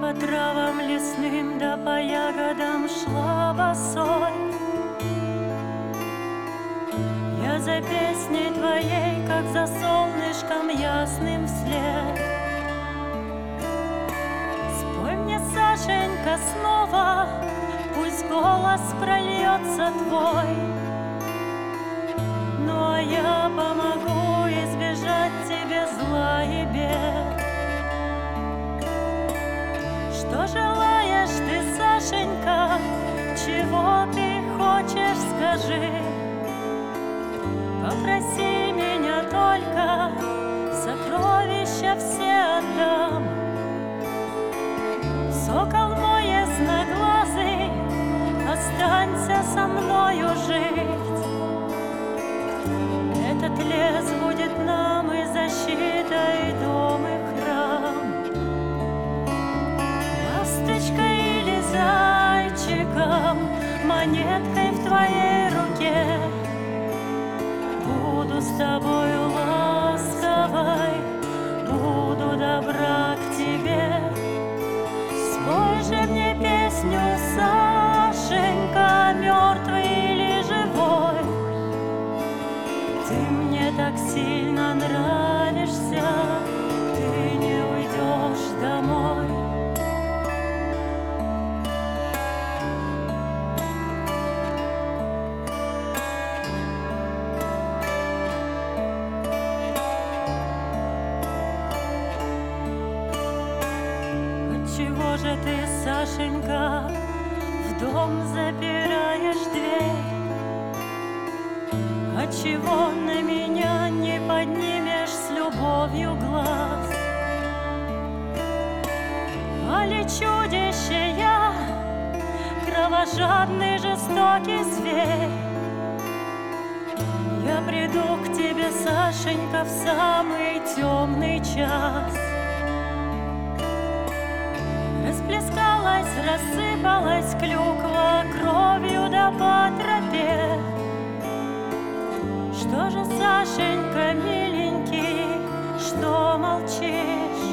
По травам лесным да по ягодам шла босой. Я за песней твоей, как за солнышком ясным вслед. Спой мне, Сашенька, снова, пусть голос прольется твой. Ну а я помогу избежать тебе зла и бед. Что желаешь ты, Сашенька, чего ты хочешь, скажи. Попроси меня только, сокровища все отдам. Сокол мой ясноглазый, останься со мною жить. Этот лес будет нам и защитой, и дом, и храм. Ласточкой или зайчиком, монеткой в твоей руке, буду с тобою ласковой, буду добра к тебе. Спой же мне песню, Сашенька, мертвый или живой. Ты мне так сильно нравишься, ты не уйдешь домой. Чего же ты, Сашенька, в дом запираешь дверь? Отчего на меня не поднимешь с любовью глаз? Али чудище я, кровожадный жестокий зверь? Я приду к тебе, Сашенька, в самый темный час. Расплескалась, рассыпалась клюква кровью да по тропе. Что же, Сашенька, миленький, что молчишь?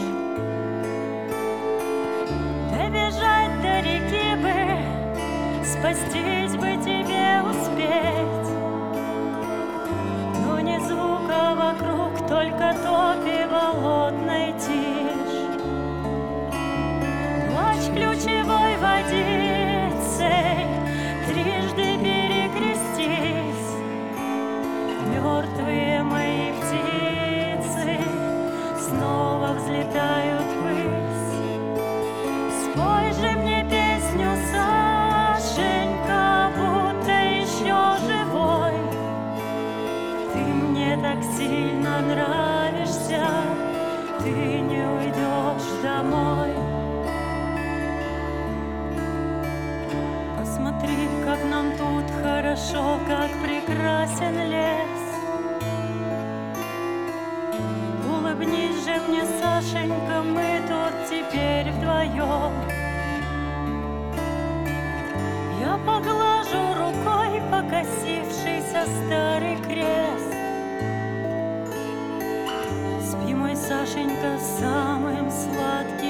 Добежать до реки бы, спастись бы тебе успеть. Но ни звука вокруг, только топь и болотной тишь. Ключевой водицей трижды перекрестись. Мертвые мои птицы снова взлетают ввысь. Спой же мне песню, Сашенька, будто еще живой. Ты мне так сильно нравишься, ты не уйдешь домой. Посмотри, как нам тут хорошо, как прекрасен лес. Улыбнись же мне, Сашенька, мы тут теперь вдвоем. Я поглажу рукой покосившийся старый крест. Спи, мой Сашенька, самым сладким